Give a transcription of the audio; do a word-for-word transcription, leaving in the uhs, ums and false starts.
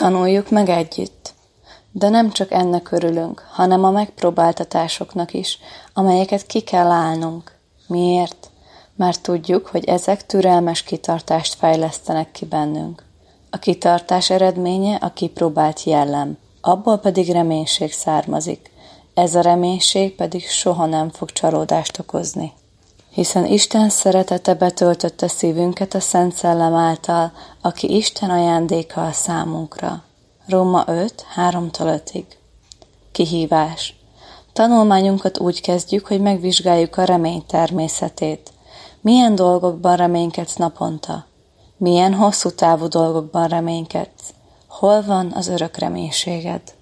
Tanuljuk meg együtt. De nem csak ennek örülünk, hanem a megpróbáltatásoknak is, amelyeket ki kell állnunk. Miért? Mert tudjuk, hogy ezek türelmes kitartást fejlesztenek ki bennünk. A kitartás eredménye a kipróbált jellem, abból pedig reménység származik. Ez a reménység pedig soha nem fog csalódást okozni. Hiszen Isten szeretete betöltötte szívünket a Szent Szellem által, aki Isten ajándéka a számunkra. Róma öt, háromtól ötig. Kihívás. Tanulmányunkat úgy kezdjük, hogy megvizsgáljuk a remény természetét. Milyen dolgokban reménykedsz naponta? Milyen hosszú távú dolgokban reménykedsz? Hol van az örök reménységed?